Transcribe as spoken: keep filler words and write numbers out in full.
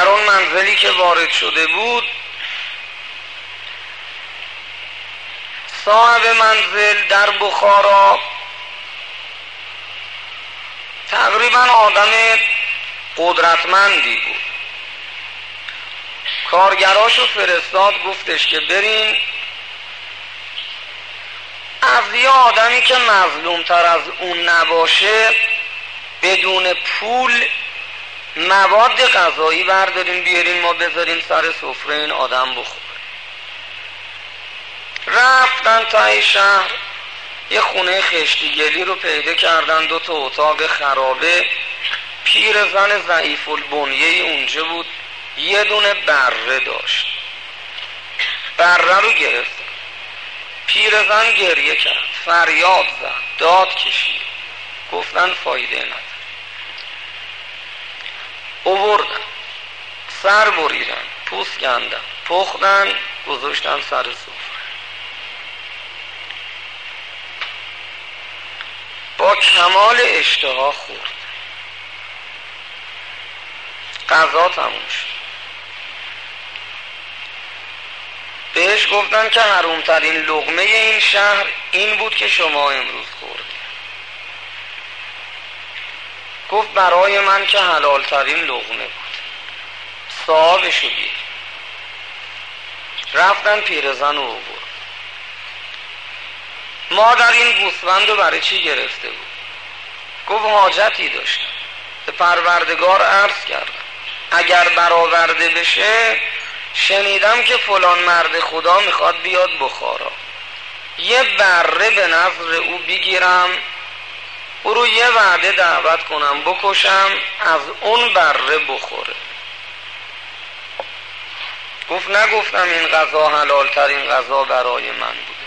در اون منزلی که وارد شده بود صاحب منزل در بخارا تقریبا آدم قدرتمندی بود. کارگراشو فرستاد، گفتش که برین از یه آدمی که مظلوم تر از اون نباشه بدون پول مواد غذایی بردارین بیارین ما بذارین سر سفره این آدم بخوره. رفتن تا شهر یه خونه خشتیگلی رو پیدا کردن، دو تا اتاق خرابه. پیرزن ضعیف البنیه اونجا بود، یه دونه بره داشت. بره رو گرفت، پیرزن گریه کرد، فریاد زد، داد کشید. گفتن فایده نداره. اووردن، سر بریدن، پوست کندن، پختن، گذاشتن سر سفره. با کمال اشتها خورد. غذا تموم شد. بهش گفتن که حرومترین لقمه این شهر این بود که شما امروز خوردید. گفت برای من که حلالترین لقمه بود. صاحبشو بیار. رفتن پیرزن رو برد. مادر این گوسفند رو برای چی گرفته بود؟ گفت حاجتی داشتم، به پروردگار عرض کردم اگر برآورده بشه شنیدم که فلان مرد خدا میخواد بیاد بخارا، یه بره به نظر او بگیرم، او رو یه وعده دعوت کنم بکشم، از اون بره بخوره. گفت نگفتم این غذا حلال ترین غذا برای من بود.